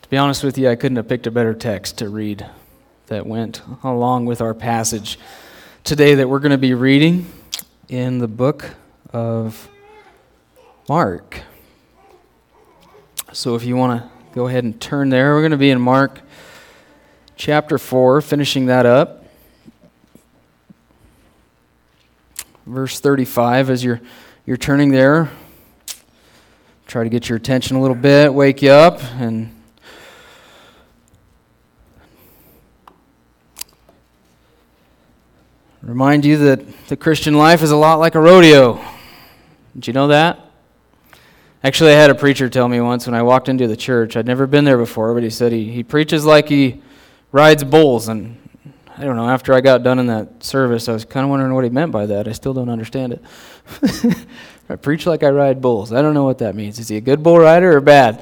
To be honest with you, I couldn't have picked a better text to read that went along with our passage today that we're going to be reading in the book of Mark. So if you want to go ahead and turn there, we're going to be in Mark chapter 4, finishing that up. Verse 35, as you're turning there, try to get your attention a little bit, wake you up, and remind you that the Christian life is a lot like a rodeo. Did you know that? Actually, I had a preacher tell me once when I walked into the church, I'd never been there before, but he said he preaches like he rides bulls. And I don't know, after I got done in that service, I was kind of wondering what he meant by that. I still don't understand it. I preach like I ride bulls. I don't know what that means. Is he a good bull rider or bad?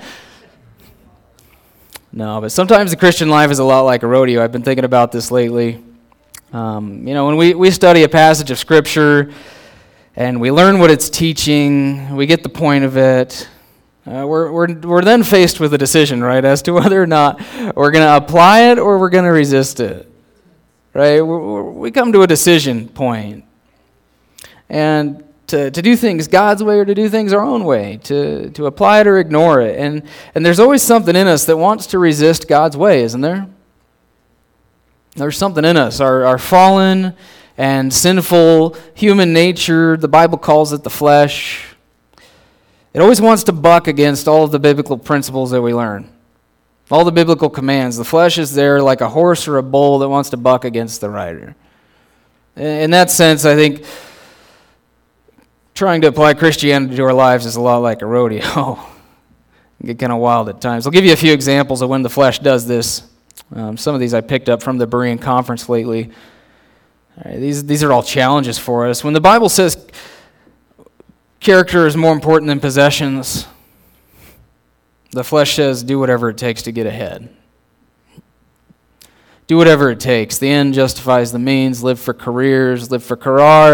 No, but sometimes the Christian life is a lot like a rodeo. I've been thinking about this lately. When we study a passage of Scripture and we learn what it's teaching, we get the point of it, we're then faced with a decision, right, as to whether or not we're going to apply it or we're going to resist it, right? We come to a decision point. And to do things God's way or to do things our own way, to apply it or ignore it. And there's always something in us that wants to resist God's way, isn't there? There's something in us, our fallen and sinful human nature. The Bible calls it the flesh. It always wants to buck against all of the biblical principles that we learn, all the biblical commands. The flesh is there like a horse or a bull that wants to buck against the rider. In that sense, I think trying to apply Christianity to our lives is a lot like a rodeo. It can get kind of wild at times. I'll give you a few examples of when the flesh does this. Some of these I picked up from the Berean conference lately. All right, these are all challenges for us. When the Bible says character is more important than possessions, the flesh says do whatever it takes to get ahead. Do whatever it takes. The end justifies the means. Live for careers. Live for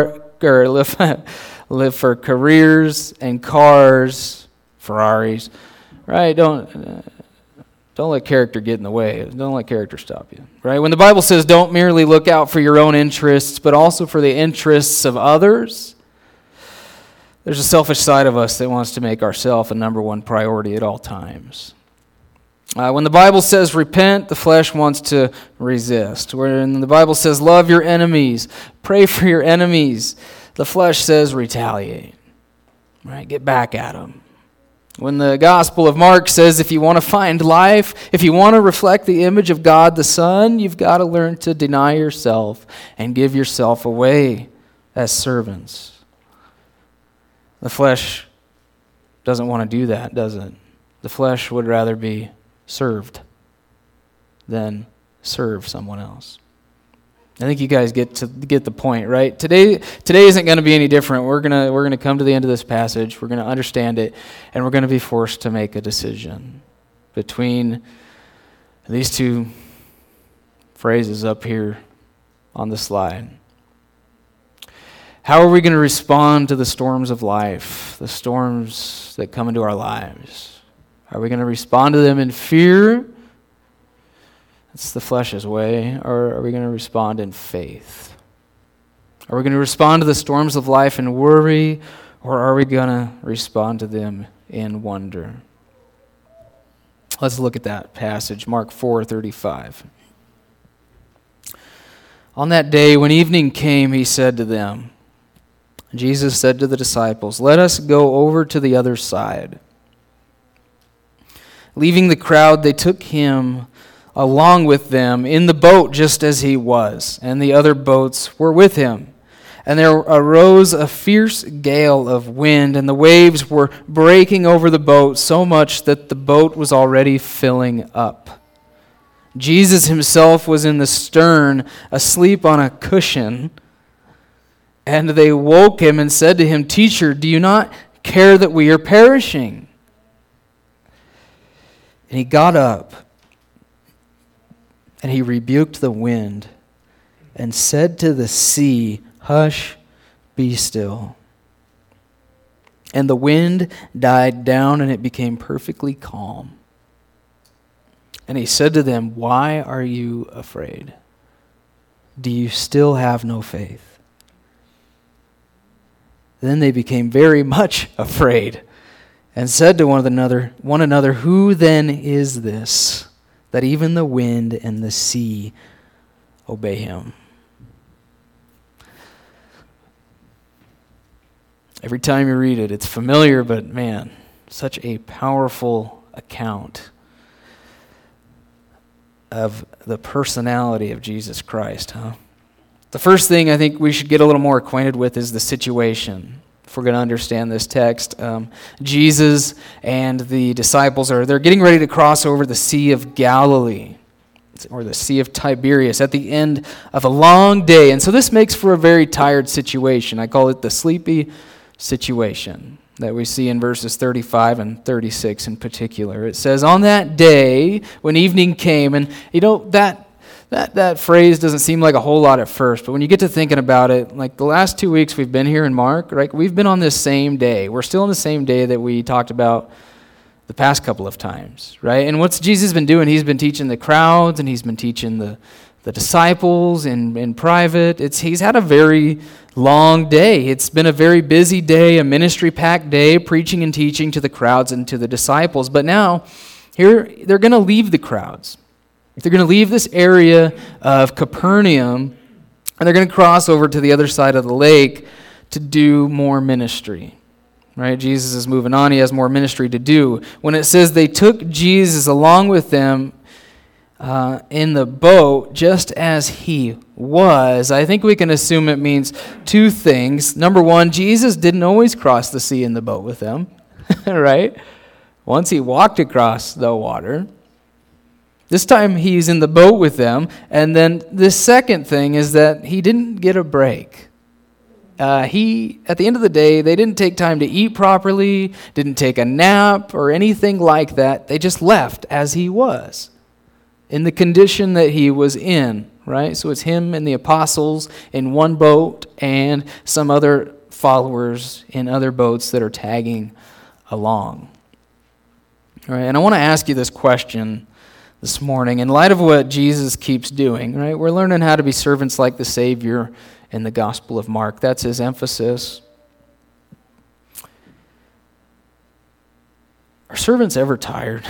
careers and cars, Ferraris. Right? Don't let character get in the way. Don't let character stop you. Right? When the Bible says don't merely look out for your own interests, but also for the interests of others, there's a selfish side of us that wants to make ourselves a number one priority at all times. When the Bible says repent, the flesh wants to resist. When the Bible says love your enemies, pray for your enemies, the flesh says retaliate. Right? Get back at them. When the Gospel of Mark says if you want to find life, if you want to reflect the image of God the Son, you've got to learn to deny yourself and give yourself away as servants. The flesh doesn't want to do that, does it? The flesh would rather be served than serve someone else. I think you guys get the point, right? Today isn't going to be any different. We're gonna come to the end of this passage. We're going to understand it, and we're going to be forced to make a decision between these two phrases up here on the slide. How are we going to respond to the storms of life, the storms that come into our lives? Are we going to respond to them in fear? It's the flesh's way. Or are we going to respond in faith? Are we going to respond to the storms of life in worry, or are we going to respond to them in wonder? Let's look at that passage, Mark 4:35. On that day, when evening came, he said to them, Jesus said to the disciples, "Let us go over to the other side." Leaving the crowd, they took him along with them in the boat just as he was, and the other boats were with him. And there arose a fierce gale of wind, and the waves were breaking over the boat so much that the boat was already filling up. Jesus himself was in the stern, asleep on a cushion, and they woke him and said to him, "Teacher, do you not care that we are perishing?" And he got up, and he rebuked the wind and said to the sea, "Hush, be still." And the wind died down, and it became perfectly calm. And he said to them, "Why are you afraid? Do you still have no faith?" Then they became very much afraid and said to one another, "Who then is this, that even the wind and the sea obey him?" Every time you read it, it's familiar, but man, such a powerful account of the personality of Jesus Christ, huh? The first thing I think we should get a little more acquainted with is the situation. If we're going to understand this text, Jesus and the disciples they're getting ready to cross over the Sea of Galilee, or the Sea of Tiberias, at the end of a long day. And so this makes for a very tired situation. I call it the sleepy situation that we see in verses 35 and 36 in particular. It says, "On that day, when evening came," and that phrase doesn't seem like a whole lot at first, but when you get to thinking about it, like the last 2 weeks we've been here in Mark, right? We've been on this same day. We're still on the same day that we talked about the past couple of times, right? And what's Jesus been doing? He's been teaching the crowds, and he's been teaching the disciples in private. He's had a very long day. It's been a very busy day, a ministry-packed day, preaching and teaching to the crowds and to the disciples. But now, here, they're going to leave the crowds. They're going to leave this area of Capernaum, and they're going to cross over to the other side of the lake to do more ministry. Right? Jesus is moving on. He has more ministry to do. When it says they took Jesus along with them in the boat just as he was, I think we can assume it means two things. Number one, Jesus didn't always cross the sea in the boat with them, right? Once he walked across the water. This time he's in the boat with them. And then the second thing is that he didn't get a break. At the end of the day, they didn't take time to eat properly, didn't take a nap or anything like that. They just left as he was, in the condition that he was in, right? So it's him and the apostles in one boat and some other followers in other boats that are tagging along. All right, and I want to ask you this question this morning. In light of what Jesus keeps doing, right? We're learning how to be servants like the Savior in the Gospel of Mark. That's his emphasis. Are servants ever tired?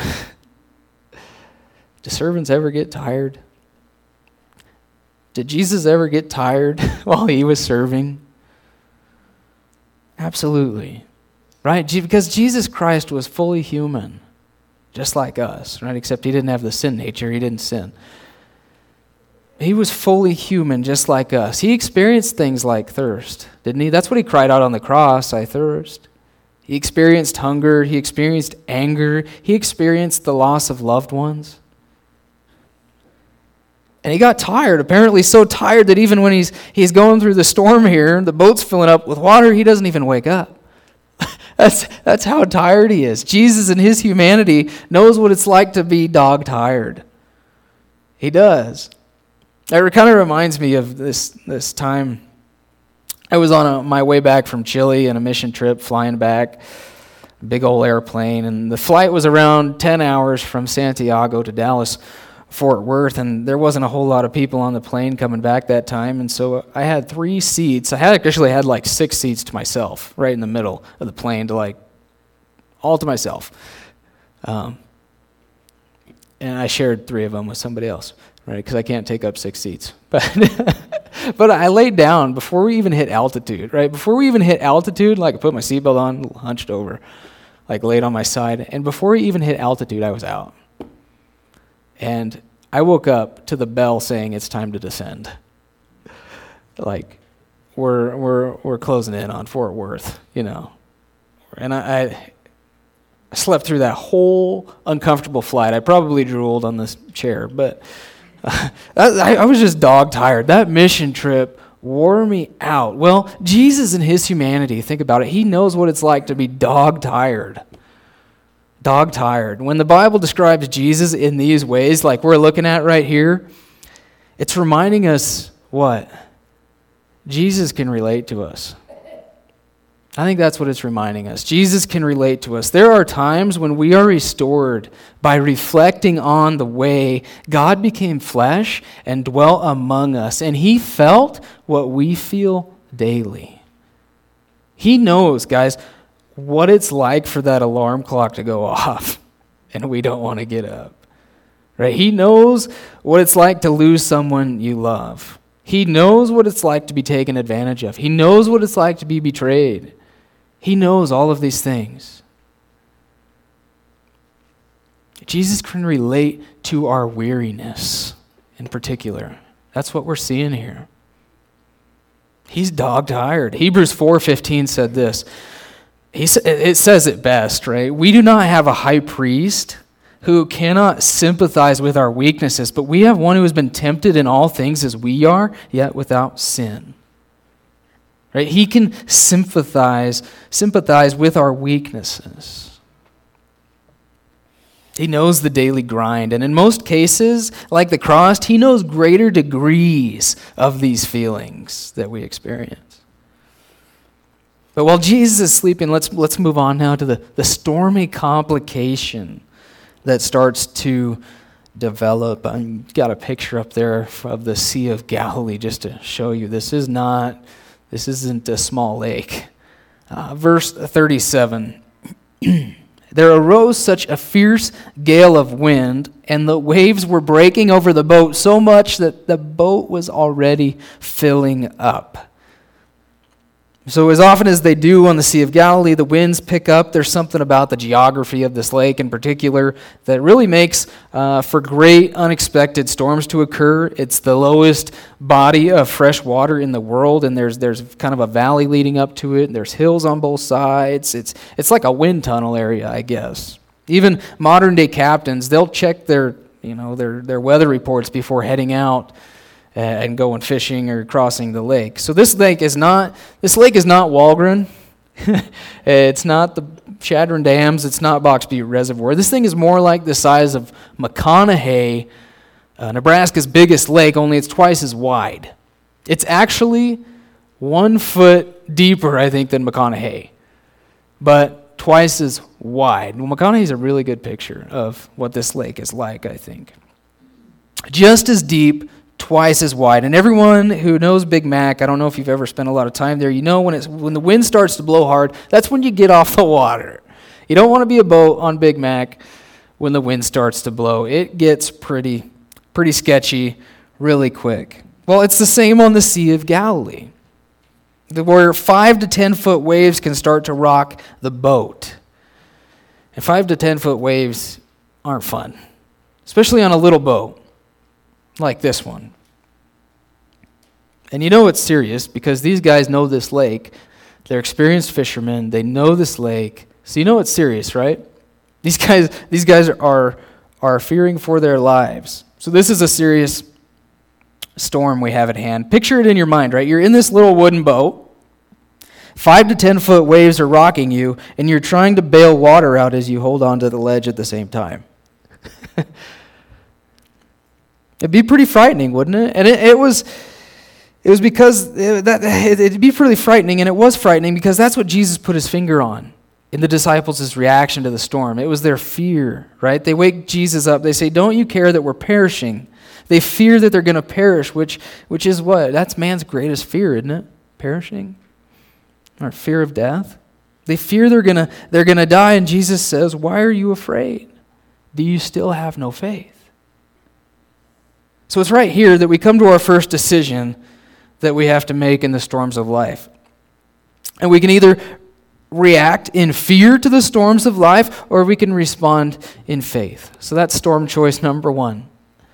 Do servants ever get tired? Did Jesus ever get tired while he was serving? Absolutely. Right? Because Jesus Christ was fully human, just like us, right? Except he didn't have the sin nature. He didn't sin. He was fully human, just like us. He experienced things like thirst, didn't he? That's what he cried out on the cross, "I thirst." He experienced hunger. He experienced anger. He experienced the loss of loved ones. And he got tired, apparently so tired that even when he's going through the storm here, the boat's filling up with water, he doesn't even wake up. That's how tired he is. Jesus in his humanity knows what it's like to be dog tired. He does. It kind of reminds me of this time. I was on my way back from Chile on a mission trip, flying back, big old airplane, and the flight was around 10 hours from Santiago to Dallas, Fort Worth, and there wasn't a whole lot of people on the plane coming back that time, and so I had 3 seats. I actually had like 6 seats to myself, right in the middle of the plane, all to myself. And I shared 3 of them with somebody else, right, because I can't take up 6 seats. But I laid down before we even hit altitude, right? Before we even hit altitude, I put my seatbelt on, hunched over, laid on my side, and before we even hit altitude, I was out. And I woke up to the bell saying it's time to descend. We're closing in on Fort Worth, And I slept through that whole uncomfortable flight. I probably drooled on this chair, but I was just dog tired. That mission trip wore me out. Well, Jesus in his humanity, think about it, he knows what it's like to be dog tired. Dog tired. When the Bible describes Jesus in these ways, like we're looking at right here, it's reminding us what? Jesus can relate to us. I think that's what it's reminding us. Jesus can relate to us. There are times when we are restored by reflecting on the way God became flesh and dwelt among us, and he felt what we feel daily. He knows, guys, what it's like for that alarm clock to go off, and we don't want to get up. Right? He knows what it's like to lose someone you love. He knows what it's like to be taken advantage of. He knows what it's like to be betrayed. He knows all of these things. Jesus can relate to our weariness in particular. That's what we're seeing here. He's dog-tired. Hebrews 4:15 said this. It says it best, right? We do not have a high priest who cannot sympathize with our weaknesses, but we have one who has been tempted in all things as we are, yet without sin. Right? He can sympathize with our weaknesses. He knows the daily grind, and in most cases, like the cross, he knows greater degrees of these feelings that we experience. But while Jesus is sleeping, let's move on now to the stormy complication that starts to develop. I've got a picture up there of the Sea of Galilee just to show you this isn't a small lake. Verse 37, there arose such a fierce gale of wind, and the waves were breaking over the boat so much that the boat was already filling up. So as often as they do on the Sea of Galilee, the winds pick up. There's something about the geography of this lake in particular that really makes for great unexpected storms to occur. It's the lowest body of fresh water in the world, and there's kind of a valley leading up to it. And there's hills on both sides. It's like a wind tunnel area, I guess. Even modern day captains, they'll check their weather reports before heading out and going fishing or crossing the lake. So this lake is not Walgren. It's not the Chadron Dams. It's not Box Butte Reservoir. This thing is more like the size of McConaughey, Nebraska's biggest lake, only it's twice as wide. It's actually 1 foot deeper, I think, than McConaughey, but twice as wide. Well, McConaughey's a really good picture of what this lake is like, I think. Just as deep, twice as wide. And everyone who knows Big Mac, I don't know if you've ever spent a lot of time there, you know when the wind starts to blow hard, that's when you get off the water. You don't want to be a boat on Big Mac when the wind starts to blow. It gets pretty sketchy really quick. Well, it's the same on the Sea of Galilee, where 5 to 10 foot waves can start to rock the boat. And 5 to 10 foot waves aren't fun, especially on a little boat like this one. And you know it's serious because these guys know this lake. They're experienced fishermen. They know this lake. So you know it's serious, right? These guys are fearing for their lives. So this is a serious storm we have at hand. Picture it in your mind, right? You're in this little wooden boat. 5 to 10 foot waves are rocking you, and you're trying to bail water out as you hold onto the ledge at the same time. It'd be pretty frightening, wouldn't it? And it was because it'd be pretty frightening, and it was frightening because that's what Jesus put his finger on in the disciples' reaction to the storm. It was their fear, right? They wake Jesus up. They say, "Don't you care that we're perishing?" They fear that they're going to perish, which is what? That's man's greatest fear, isn't it? Perishing, or fear of death. They fear they're gonna die, and Jesus says, "Why are you afraid? Do you still have no faith?" So it's right here that we come to our first decision that we have to make in the storms of life. And we can either react in fear to the storms of life, or we can respond in faith. So that's storm choice number 1.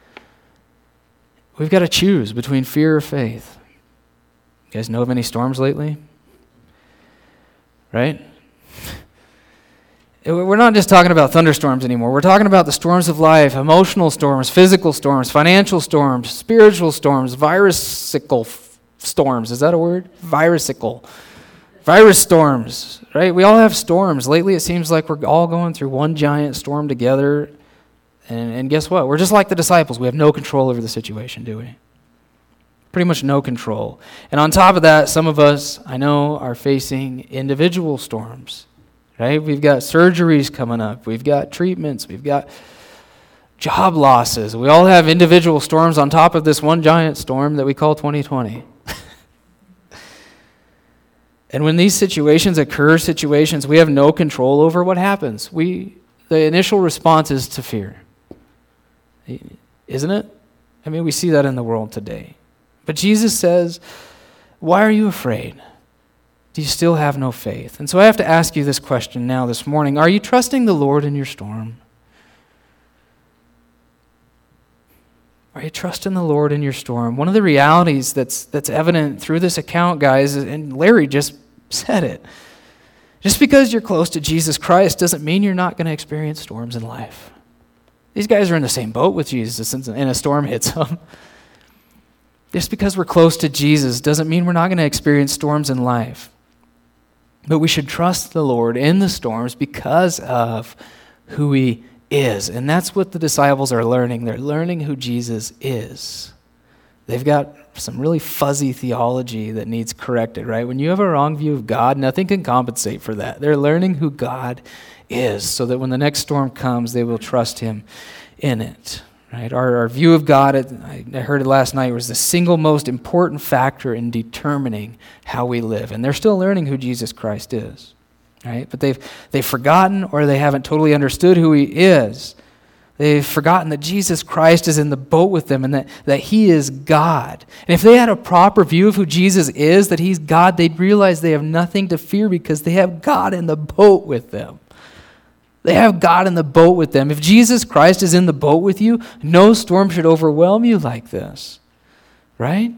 We've got to choose between fear or faith. You guys know of any storms lately? Right? We're not just talking about thunderstorms anymore. We're talking about the storms of life, emotional storms, physical storms, financial storms, spiritual storms, virusical storms. Is that a word? Virusical. Virus storms, right? We all have storms. Lately it seems like we're all going through one giant storm together. And guess what? We're just like the disciples. We have no control over the situation, do we? Pretty much no control. And on top of that, some of us, I know, are facing individual storms, right? We've got surgeries coming up. We've got treatments. We've got job losses. We all have individual storms on top of this one giant storm that we call 2020. And when these situations occur, situations we have no control over, what happens? The initial response is to fear. Isn't it? I mean, we see that in the world today. But Jesus says, why are you afraid? Do you still have no faith? And so I have to ask you this question now this morning. Are you trusting the Lord in your storm? Are you trusting the Lord in your storm? One of the realities that's evident through this account, guys, and Larry just said it, just because you're close to Jesus Christ doesn't mean you're not going to experience storms in life. These guys are in the same boat with Jesus and a storm hits them. Just because we're close to Jesus doesn't mean we're not going to experience storms in life. But we should trust the Lord in the storms because of who He is. And that's what the disciples are learning. They're learning who Jesus is. They've got some really fuzzy theology that needs corrected, right? When you have a wrong view of God, nothing can compensate for that. They're learning who God is so that when the next storm comes, they will trust Him in it. Right? Our view of God, I heard it last night, was the single most important factor in determining how we live. And they're still learning who Jesus Christ is. Right? But they've forgotten or they haven't totally understood who He is. They've forgotten that Jesus Christ is in the boat with them and that He is God. And if they had a proper view of who Jesus is, that He's God, they'd realize they have nothing to fear because they have God in the boat with them. They have God in the boat with them. If Jesus Christ is in the boat with you, no storm should overwhelm you like this. Right?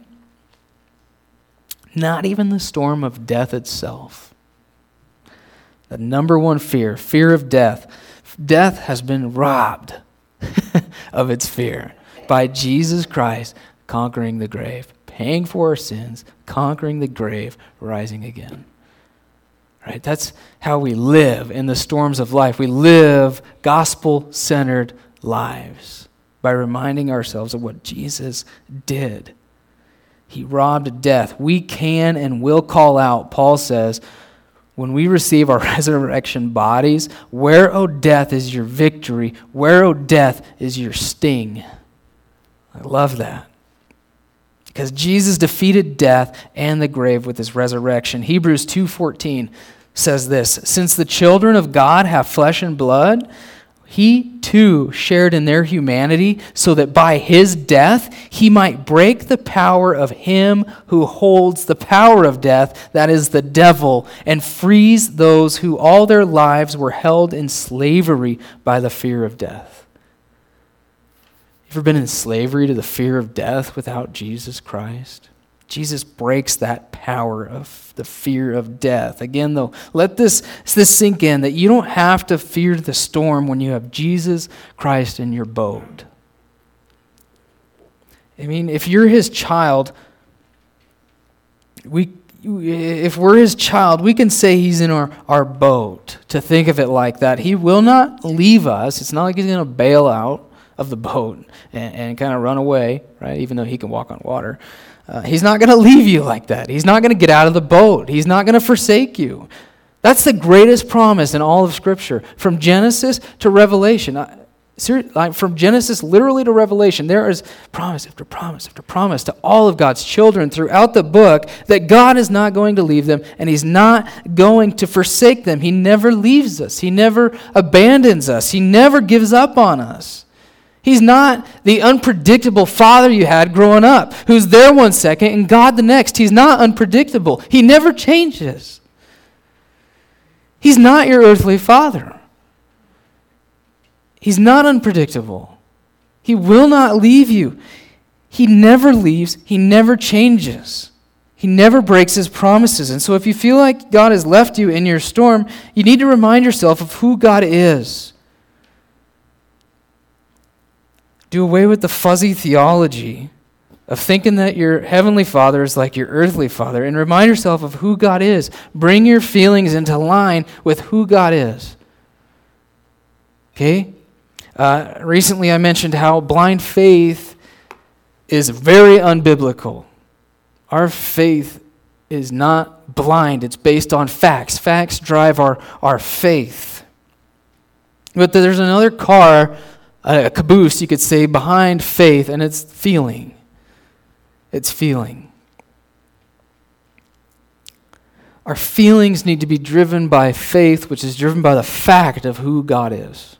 Not even the storm of death itself. The number one fear of death. Death has been robbed of its fear by Jesus Christ conquering the grave, paying for our sins, conquering the grave, rising again. Right? That's how we live in the storms of life. We live gospel-centered lives by reminding ourselves of what Jesus did. He robbed death. We can and will call out, Paul says, when we receive our resurrection bodies, where, O death, is your victory? Where, O death, is your sting? I love that. Because Jesus defeated death and the grave with His resurrection. Hebrews 2:14 says this, since the children of God have flesh and blood, He too shared in their humanity so that by His death He might break the power of him who holds the power of death, that is the devil, and frees those who all their lives were held in slavery by the fear of death. Ever been in slavery to the fear of death without Jesus Christ? Jesus breaks that power of the fear of death. Again, though, let this sink in, that you don't have to fear the storm when you have Jesus Christ in your boat. I mean, if you're His child, if we're His child, we can say He's in our boat, to think of it like that. He will not leave us. It's not like He's going to bail out of the boat and kind of run away, right? Even though He can walk on water. He's not going to leave you like that. He's not going to get out of the boat. He's not going to forsake you. That's the greatest promise in all of Scripture. From Genesis to Revelation. From Genesis literally to Revelation, there is promise after promise after promise to all of God's children throughout the book that God is not going to leave them and He's not going to forsake them. He never leaves us. He never abandons us. He never gives up on us. He's not the unpredictable father you had growing up, who's there one second and God the next. He's not unpredictable. He never changes. He's not your earthly father. He's not unpredictable. He will not leave you. He never leaves. He never changes. He never breaks His promises. And so if you feel like God has left you in your storm, you need to remind yourself of who God is. Do away with the fuzzy theology of thinking that your heavenly Father is like your earthly father and remind yourself of who God is. Bring your feelings into line with who God is. Okay? Recently I mentioned how blind faith is very unbiblical. Our faith is not blind. It's based on facts. Facts drive our faith. But there's another car, a caboose, you could say, behind faith, and it's feeling. It's feeling. Our feelings need to be driven by faith, which is driven by the fact of who God is.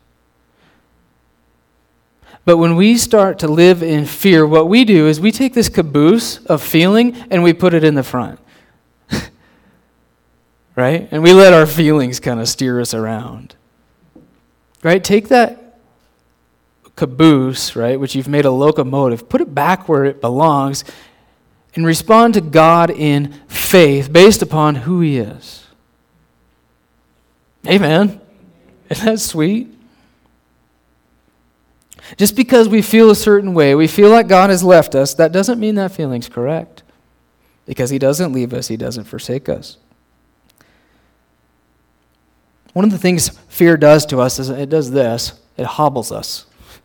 But when we start to live in fear, what we do is we take this caboose of feeling and we put it in the front. Right? And we let our feelings kind of steer us around. Right? Take that caboose, right, which you've made a locomotive, put it back where it belongs, and respond to God in faith based upon who He is. Amen. Isn't that sweet? Just because we feel a certain way, we feel like God has left us, that doesn't mean that feeling's correct. Because He doesn't leave us, He doesn't forsake us. One of the things fear does to us is it does this. It hobbles us.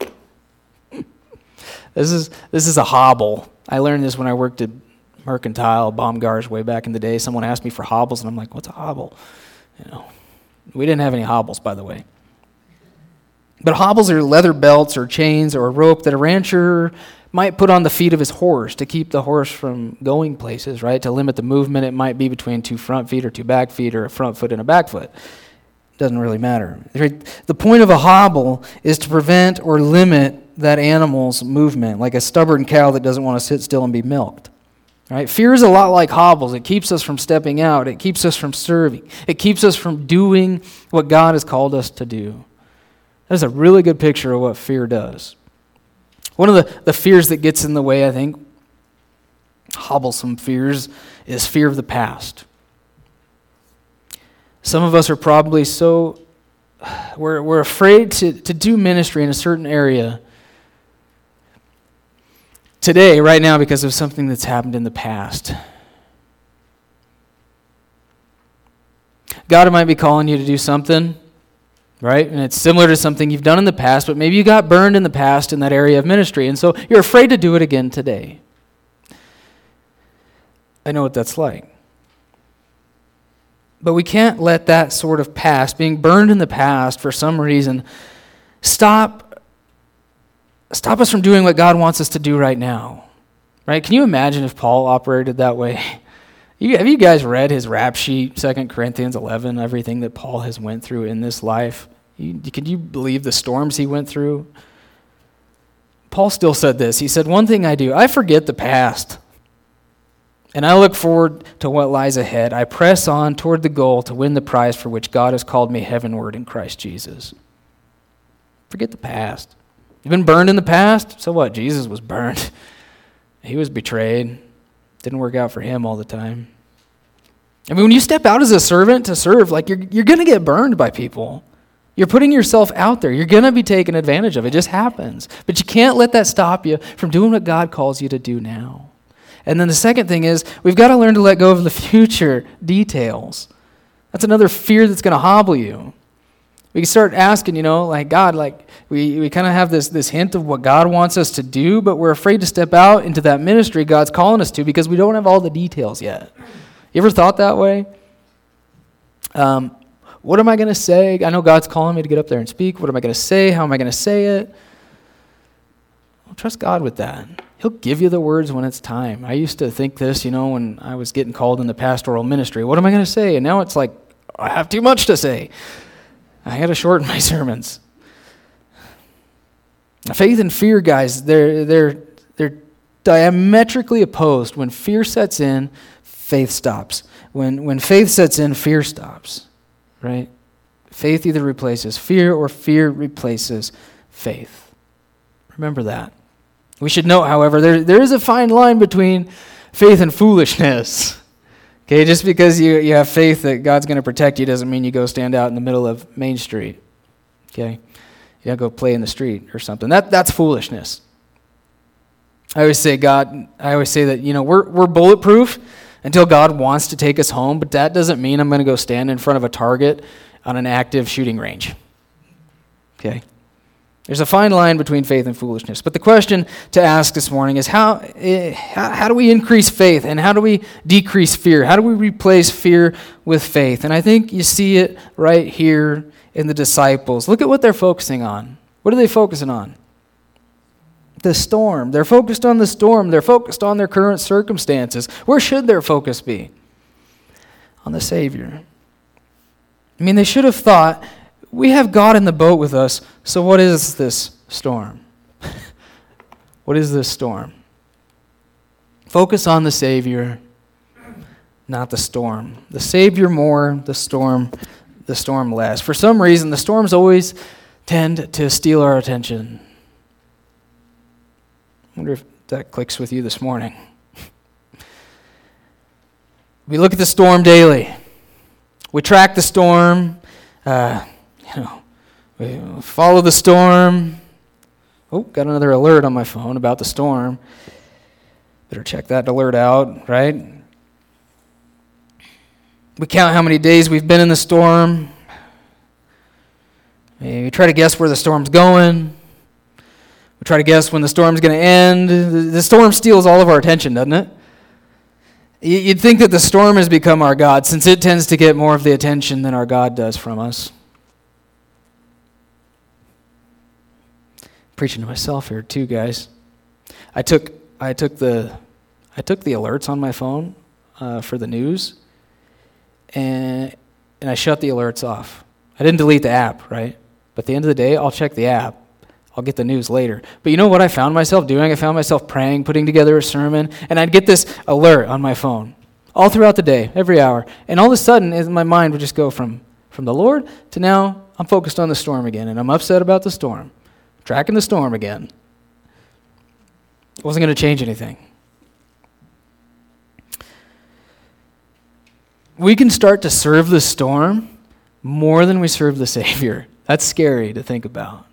This is a hobble. I learned this when I worked at Mercantile, Baumgars, way back in the day. Someone asked me for hobbles, and I'm like, what's a hobble? We didn't have any hobbles, by the way. But hobbles are leather belts or chains or a rope that a rancher might put on the feet of his horse to keep the horse from going places, right? To limit the movement, it might be between 2 front feet or 2 back feet or a front foot and a back foot. Doesn't really matter. The point of a hobble is to prevent or limit that animal's movement, like a stubborn cow that doesn't want to sit still and be milked. Right? Fear is a lot like hobbles. It keeps us from stepping out. It keeps us from serving. It keeps us from doing what God has called us to do. That's a really good picture of what fear does. One of the fears that gets in the way, I think, hobblesome fears, is fear of the past. Some of us are probably we're afraid to do ministry in a certain area today, right now, because of something that's happened in the past. God might be calling you to do something, right? And it's similar to something you've done in the past, but maybe you got burned in the past in that area of ministry, and so you're afraid to do it again today. I know what that's like. But we can't let that sort of past, being burned in the past for some reason, stop us from doing what God wants us to do right now. Right? Can you imagine if Paul operated that way? Have you guys read his rap sheet, 2 Corinthians 11, everything that Paul has went through in this life? Can you believe the storms he went through? Paul still said this. He said, "One thing I do, I forget the past. And I look forward to what lies ahead. I press on toward the goal to win the prize for which God has called me heavenward in Christ Jesus." Forget the past. You've been burned in the past? So what? Jesus was burned. He was betrayed. Didn't work out for him all the time. I mean, when you step out as a servant to serve, like you're going to get burned by people. You're putting yourself out there. You're going to be taken advantage of. It just happens. But you can't let that stop you from doing what God calls you to do now. And then the second thing is, we've got to learn to let go of the future details. That's another fear that's going to hobble you. We can start asking, like, God, like, we kind of have this hint of what God wants us to do, but we're afraid to step out into that ministry God's calling us to because we don't have all the details yet. You ever thought that way? What am I going to say? I know God's calling me to get up there and speak. What am I going to say? How am I going to say it? Well, trust God with that. He'll give you the words when it's time. I used to think this, when I was getting called in the pastoral ministry. What am I going to say? And now it's like, I have too much to say. I got to shorten my sermons. Faith and fear, guys, they're diametrically opposed. When fear sets in, faith stops. When faith sets in, fear stops. Right? Faith either replaces fear or fear replaces faith. Remember that. We should note, however, there is a fine line between faith and foolishness. Okay, just because you have faith that God's going to protect you doesn't mean you go stand out in the middle of Main Street. Okay? You don't go play in the street or something. That's foolishness. I always say that, we're bulletproof until God wants to take us home, but that doesn't mean I'm going to go stand in front of a target on an active shooting range. Okay? There's a fine line between faith and foolishness. But the question to ask this morning is how do we increase faith and how do we decrease fear? How do we replace fear with faith? And I think you see it right here in the disciples. Look at what they're focusing on. What are they focusing on? The storm. They're focused on the storm. They're focused on their current circumstances. Where should their focus be? On the Savior. I mean, they should have thought, we have God in the boat with us, so what is this storm? What is this storm? Focus on the Savior, not the storm. The Savior more, the storm less. For some reason, the storms always tend to steal our attention. I wonder if that clicks with you this morning. We look at the storm daily. We track the storm. We follow the storm. Oh, got another alert on my phone about the storm. Better check that alert out, right? We count how many days we've been in the storm. We try to guess where the storm's going. We try to guess when the storm's going to end. The storm steals all of our attention, doesn't it? You'd think that the storm has become our God, since it tends to get more of the attention than our God does from us. Preaching to myself here too, guys. I took the alerts on my phone for the news, and I shut the alerts off. I didn't delete the app, right? But at the end of the day, I'll check the app. I'll get the news later. But you know what I found myself doing? I found myself praying, putting together a sermon, and I'd get this alert on my phone all throughout the day, every hour. And all of a sudden, my mind would just go from the Lord to now I'm focused on the storm again, and I'm upset about the storm. Tracking the storm again. It wasn't going to change anything. We can start to serve the storm more than we serve the Savior. That's scary to think about.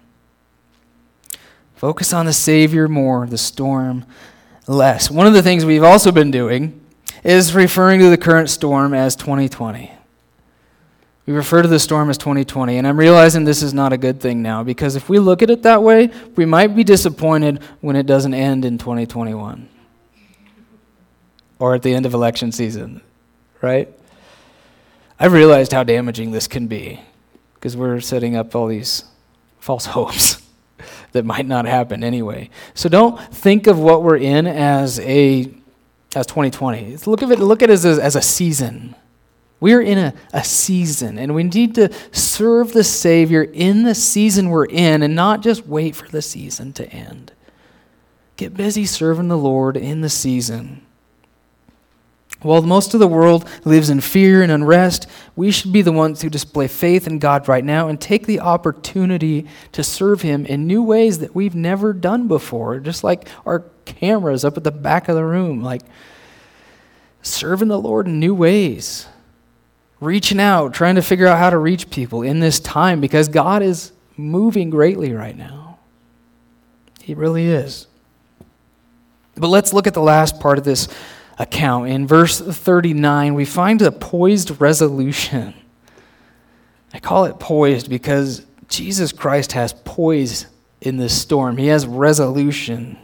Focus on the Savior more, the storm less. One of the things we've also been doing is referring to the current storm as 2020. We refer to the storm as 2020, and I'm realizing this is not a good thing now, because if we look at it that way, we might be disappointed when it doesn't end in 2021 or at the end of election season, right? I've realized how damaging this can be because we're setting up all these false hopes that might not happen anyway. So don't think of what we're in as 2020. Look at it as a season. We're in a season, and we need to serve the Savior in the season we're in and not just wait for the season to end. Get busy serving the Lord in the season. While most of the world lives in fear and unrest, we should be the ones who display faith in God right now and take the opportunity to serve Him in new ways that we've never done before, just like our cameras up at the back of the room, like serving the Lord in new ways. Reaching out, trying to figure out how to reach people in this time, because God is moving greatly right now. He really is. But let's look at the last part of this account. In verse 39, we find a poised resolution. I call it poised because Jesus Christ has poise in this storm. He has resolution.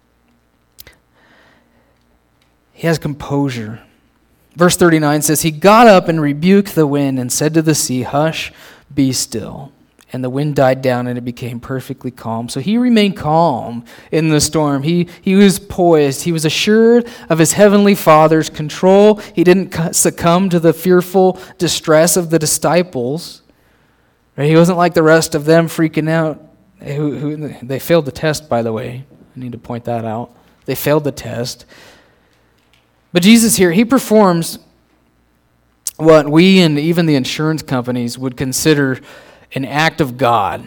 He has composure. Verse 39 says, He got up and rebuked the wind and said to the sea, Hush, be still. And the wind died down and it became perfectly calm. So he remained calm in the storm. He was poised. He was assured of his heavenly Father's control. He didn't succumb to the fearful distress of the disciples. Right? He wasn't like the rest of them freaking out. They failed the test, by the way. I need to point that out. They failed the test. But Jesus here, He performs what we and even the insurance companies would consider an act of God.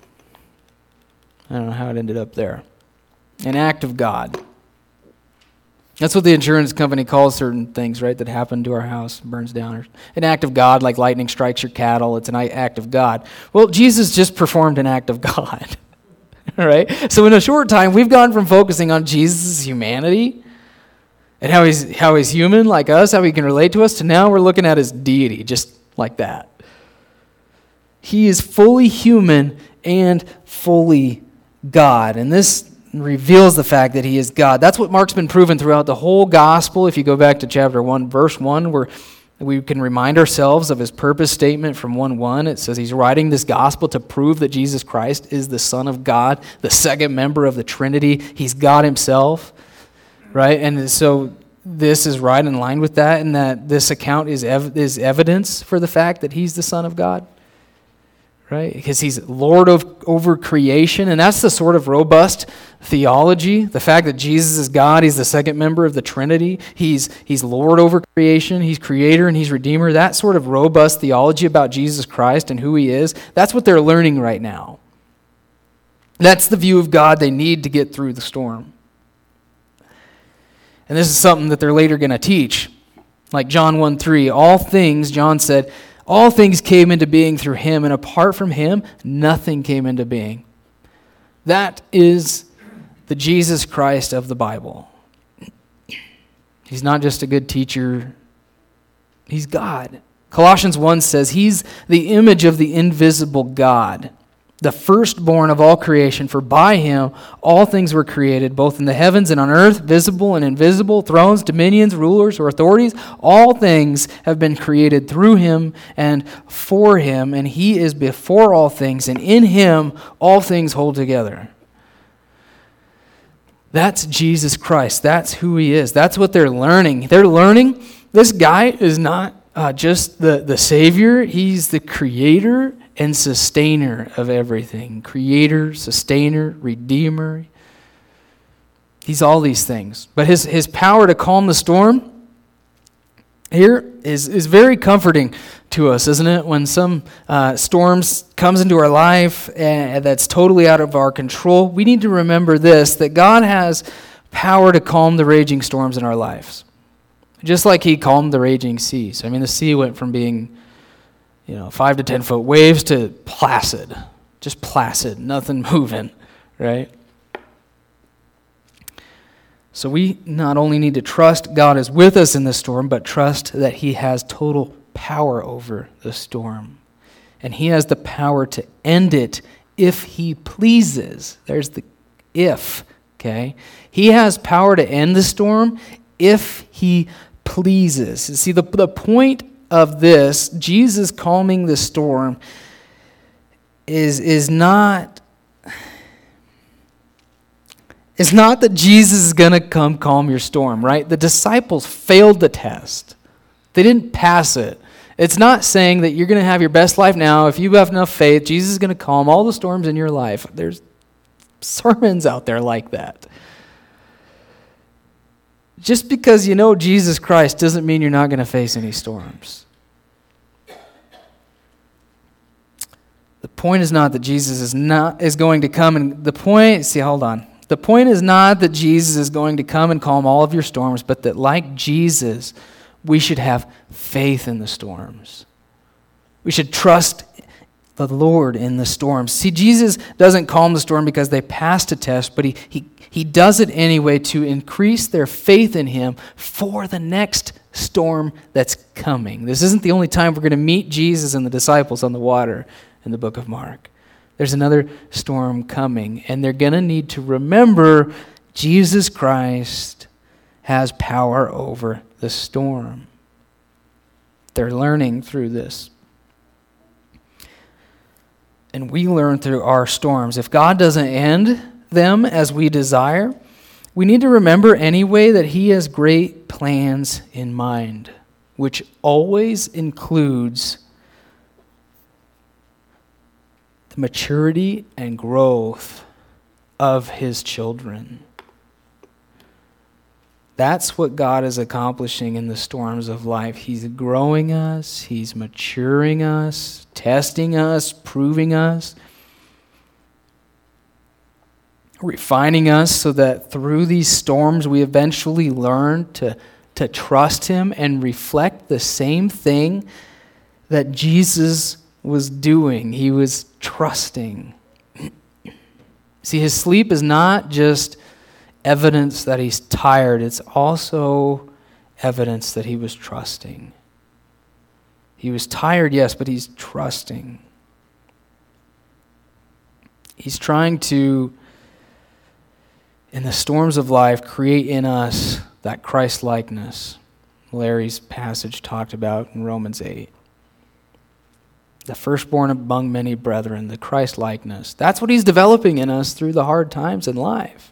I don't know how it ended up there. An act of God. That's what the insurance company calls certain things, right, that happen to our house, burns down. An act of God, like lightning strikes your cattle, it's an act of God. Well, Jesus just performed an act of God. All right? So in a short time, we've gone from focusing on Jesus' humanity and how he's human like us, how He can relate to us, to now we're looking at His deity, just like that. He is fully human and fully God. And this reveals the fact that he is God. That's what Mark's been proven throughout the whole gospel. If you go back to chapter 1, verse 1, where we can remind ourselves of his purpose statement from 1:1. It says he's writing this gospel to prove that Jesus Christ is the Son of God, the second member of the Trinity. He's God himself, right? And so this is right in line with that, and that this account is evidence for the fact that he's the Son of God. Right? Because he's Lord over creation, and that's the sort of robust theology. The fact that Jesus is God, he's the second member of the Trinity, he's Lord over creation, he's creator and he's redeemer. That sort of robust theology about Jesus Christ and who he is, that's what they're learning right now. That's the view of God they need to get through the storm. And this is something that they're later going to teach. Like John 1:3, all things, John said, all things came into being through him, and apart from him, nothing came into being. That is the Jesus Christ of the Bible. He's not just a good teacher. He's God. Colossians 1 says he's the image of the invisible God, the firstborn of all creation, for by him all things were created, both in the heavens and on earth, visible and invisible, thrones, dominions, rulers, or authorities. All things have been created through him and for him, and he is before all things, and in him all things hold together. That's Jesus Christ. That's who he is. That's what they're learning. They're learning this guy is not just the Savior. He's the creator and sustainer of everything. Creator, sustainer, redeemer. He's all these things. But his power to calm the storm here is very comforting to us, isn't it? When some storms comes into our life that's totally out of our control, we need to remember this, that God has power to calm the raging storms in our lives. Just like he calmed the raging seas. I mean, the sea went from being 5 to 10 foot waves to placid. Just placid, nothing moving, right? So we not only need to trust God is with us in the storm, but trust that he has total power over the storm. And he has the power to end it if he pleases. There's the if, okay? He has power to end the storm if he pleases. See, the point of this, Jesus calming the storm, is not that Jesus is going to come calm your storm, right? The disciples failed the test. They didn't pass it. It's not saying that you're going to have your best life now. If you have enough faith, Jesus is going to calm all the storms in your life. There's sermons out there like that. Just because you know Jesus Christ doesn't mean you're not going to face any storms. The point is not that Jesus is going to come and the point is not that Jesus is going to come and calm all of your storms, but that like Jesus, we should have faith in the storms. We should trust the Lord in the storms. See, Jesus doesn't calm the storm because they passed a test, but he does it anyway to increase their faith in him for the next storm that's coming. This isn't the only time we're going to meet Jesus and the disciples on the water in the book of Mark. There's another storm coming, and they're going to need to remember Jesus Christ has power over the storm. They're learning through this. And we learn through our storms. If God doesn't end them as we desire, we need to remember anyway that he has great plans in mind, which always includes the maturity and growth of his children. That's what God is accomplishing in the storms of life. He's growing us, he's maturing us, testing us, proving us, refining us so that through these storms we eventually learn to trust him and reflect the same thing that Jesus was doing. He was trusting. See, his sleep is not just evidence that he's tired. It's also evidence that he was trusting. He was tired, yes, but he's trusting. He's trying to, in the storms of life, create in us that Christ-likeness Larry's passage talked about in Romans 8. The firstborn among many brethren, the Christ-likeness. That's what he's developing in us through the hard times in life.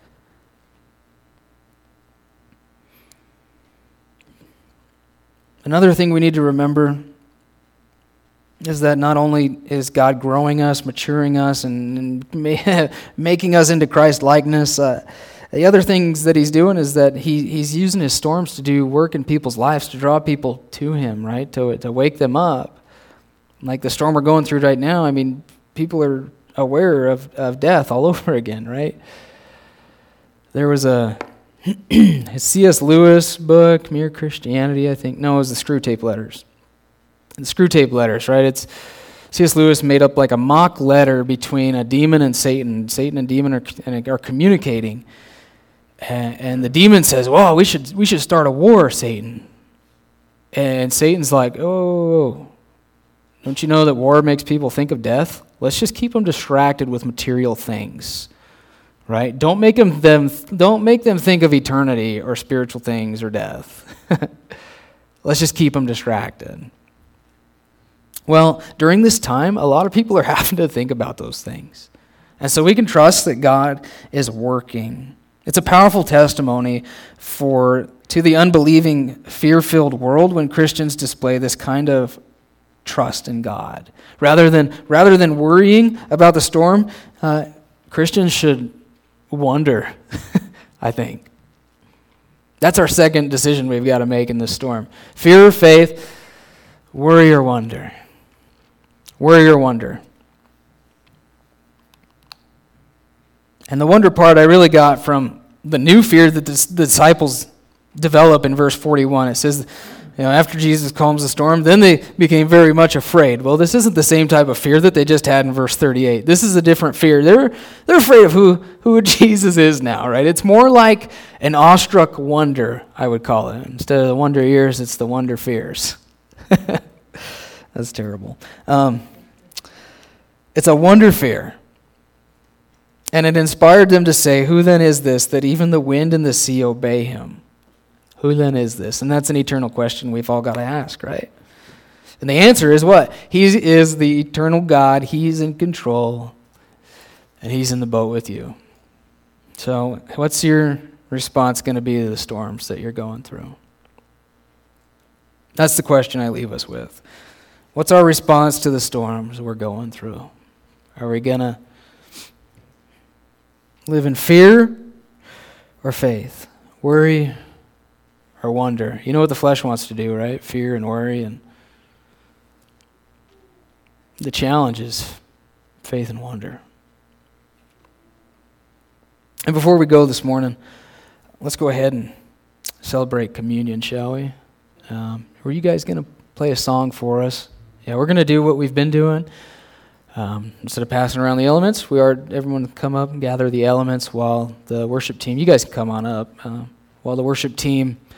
Another thing we need to remember is that not only is God growing us, maturing us, and making us into Christ-likeness, the other things that he's doing is that he's using his storms to do work in people's lives, to draw people to him, right? To wake them up. Like the storm we're going through right now, I mean, people are aware of death all over again, right? There was a C.S. Lewis book, Mere Christianity, I think. No, it was the Screwtape Letters. The Screwtape Letters, right? It's C.S. Lewis made up like a mock letter between a demon and Satan. Satan and demon are communicating. And the demon says, "Well, we should start a war, Satan." And Satan's like, "Oh, don't you know that war makes people think of death? Let's just keep them distracted with material things." Right? Don't make them think of eternity or spiritual things or death. Let's just keep them distracted. Well, during this time, a lot of people are having to think about those things. And so we can trust that God is working. It's a powerful testimony to the unbelieving, fear-filled world when Christians display this kind of trust in God. Rather than worrying about the storm, Christians should wonder, I think. That's our second decision we've got to make in this storm. Fear or faith, worry or wonder. Worry or wonder. And the wonder part I really got from the new fear that the disciples develop in verse 41. It says, after Jesus calms the storm, then they became very much afraid. Well, this isn't the same type of fear that they just had in verse 38. This is a different fear. They're afraid of who Jesus is now, right? It's more like an awestruck wonder, I would call it. Instead of the wonder ears, it's the wonder fears. That's terrible. It's a wonder fear. And it inspired them to say, "Who then is this that even the wind and the sea obey him?" Who then is this? And that's an eternal question we've all got to ask, right? And the answer is what? He is the eternal God. He's in control. And he's in the boat with you. So what's your response going to be to the storms that you're going through? That's the question I leave us with. What's our response to the storms we're going through? Are we going to live in fear or faith? Worry or wonder? You know what the flesh wants to do, right? Fear and worry. And the challenge is faith and wonder. And before we go this morning, let's go ahead and celebrate communion, shall we? Were you guys going to play a song for us? Yeah, we're going to do what we've been doing. Instead of passing around the elements, everyone come up and gather the elements while the worship team, you guys can come on up, while the worship team